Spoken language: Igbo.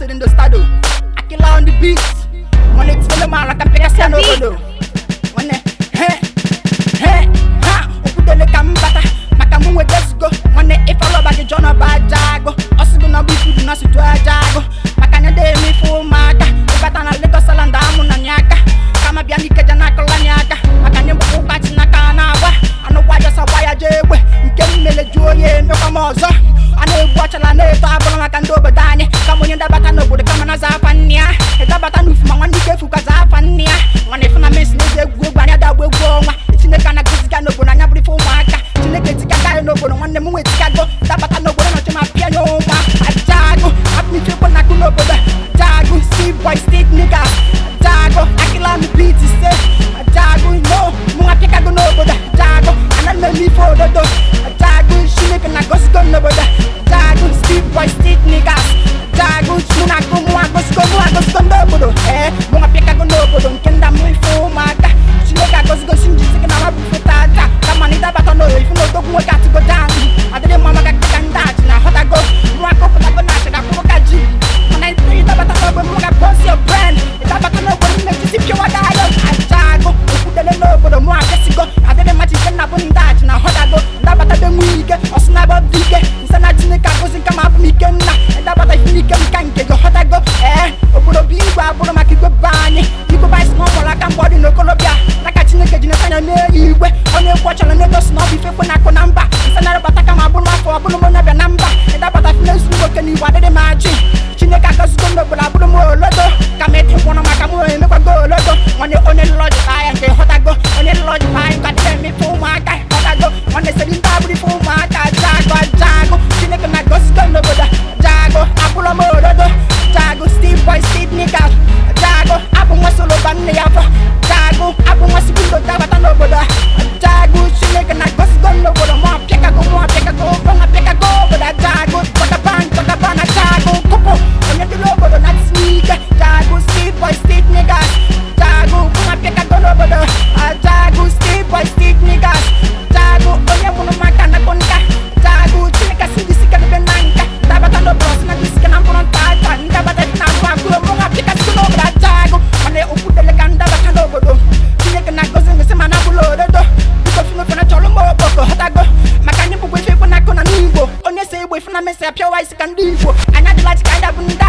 acid in the stado. Akila on the beat. When it's full of man, like a pedestrian over there. When they, Opudele Kambata, Makamu with Desgo. When they, if I love like a John or Bajago, also do not be food, not to a jago. Makana de me for Maka, Batana little Salandamu Nanyaka, Kamabianika Janakalanyaka, Makanimbo Katinakanawa, I know why just a wire jewel, you can mail a joy, no Kamoza. I know watch a lane, I can do but Dani, come on in the Batano with the Kamanazapania, the Batanu from one week for Kazapania. When if I miss the group, I that will go. It's in the kind of Gano Bonana before Maka, to the Gano on the moon with Chicago, the Batano to my piano, a Jago, up me to Ponacuno, Jago, see boy stick niggas, Jago, Akila the beat is safe, a Jago, no, Moaka no, Jago, and I let me for the door, a Jago, she make a ghost gun over there, Jago, Steve boy stick niggas, Jago, Sunako, Moago, eh, Moaka no, Kenda me for Maka, she make a ghost go sing, for Tata, Kamanita Batano, if you know the work to go down, I didn't Mama got that, now how I go, Moako, Patagonachi, when I say that Batano, Moaka, post your brand, it's a Batano, when you see pure dialogue, I Jago, put the low for the Moaka, I didn't match it up on that, now how I go, that Batano, or Snabba Big, Sanatini Capos and come up, Mikan, and that Bataki can get your hot I go, eh, Oburobi, Maki go bani, you go buy small like I'm body no Colombia, like a Chinook, and you on your watch and let us know if you put a number. It's another Bataka for a Bulumona number, and that Batafilus work and you wanted a magic. Chineka goes to the Bulabumo Lodo, come at one of my Camu and never go Lodo. When you own a lodge, I am the Hotago, on a lodge, I got them before my guy, Hotago, when they said in Tabri for my guy, Jago, Chineka goes to the Jago, Apollo Lodo, Jago, Steve Boy, Steve Nickel, Jago, Apple Muscle Bandiava, Jago, Apple Muscle Tabatano, Jago, Chineka goes to the more, pick a go, but I Jago, but a band, Jago, Coco, on the logo, not sneak, Jago, Steve Boy, Steve Niggas, Jago, pick a go over the Jago, Steve Boy, Steve Niggas, Jago, on your Monomaka, Jago, Chineka, Sindisica, Benanka, Tabatano, Bros, and this can I'm on Tata, and Tabatana, pick a go over that Jago, and they open the Leganda, Batano, Chineka goes in the Semanabulo, because you know, for a Cholombo, Hotago, Macanipo with people, Nakona Nibo, on your say, with Namesa, pure ice can do, and I like kind of